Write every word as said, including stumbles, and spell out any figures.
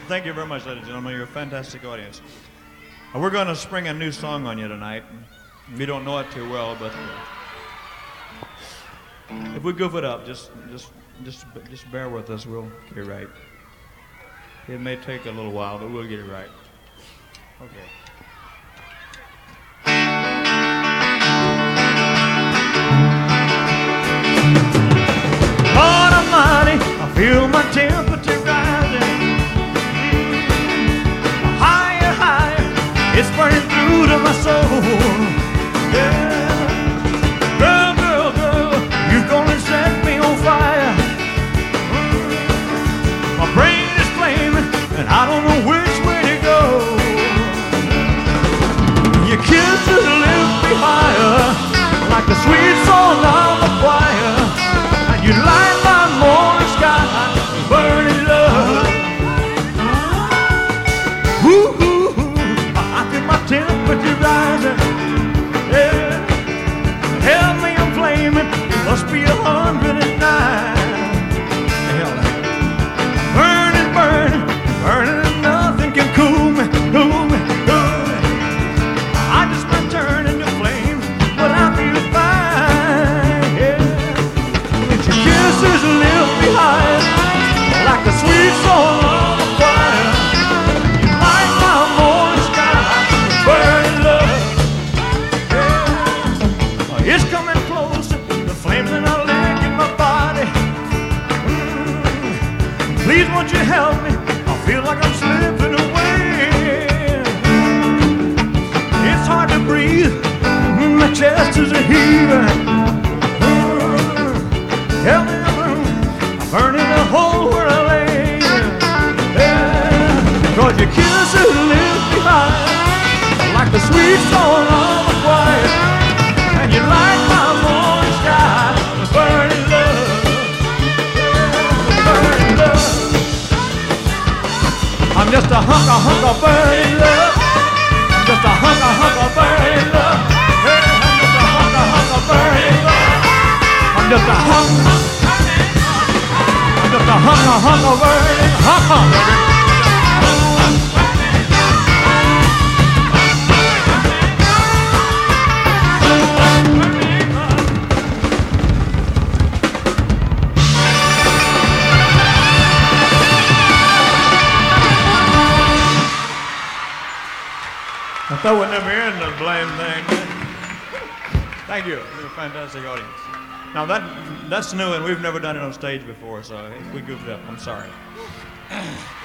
Thank you very much, ladies and gentlemen. You're a fantastic audience. Uh, we're going to spring a new song on you tonight. We don't know it too well, but uh, if we goof it up, just, just, just, just bear with us. We'll get it right. It may take a little while, but we'll get it right. Okay. Lord Almighty, I feel my temperature rising. Higher, higher, it's burning through to my soul. Yeah. Girl, girl, girl, you're gonna set me on fire. My brain is flaming, and I don't know which way to go. Your kisses lift me higher, like the sweet song of a choir. And you light my morning sky, burning love. Ooh, ooh, ooh, I feel my temperature rising. Yeah, help me, I'm flaming. It must be a hundred and nine. Hell, burning, burning, burning, and nothing can cool me, cool me, cool me. I just might turn into flame, but I feel fine. Yeah, and your kisses lift me higher, like the sweet song of a choir. You light my morning sky, burning love. Yeah, it's coming closer, the flames that are licking my body. Mm, please won't you help me? I feel like I'm slipping away. It's hard to breathe, my chest is a heaving. Help me, I'm burning a hole where I lay. Yeah, cause your kisses lift me high, like the sweet song of a choir. And you light my morning sky, burning love, burning love. I'm just a hunk, a hunk of burning love. I'm just a hunk, a hunk of burning love. Hey, I'm just a hunk, a hunk of burning love. I'm just a hunk, I'm just a hunk, a hunk of burning, hunk, hunk, baby. I thought we'd never end the blame thing. Thank you. You're a fantastic audience. Now that that's new and we've never done it on stage before, so if we goofed up, I'm sorry.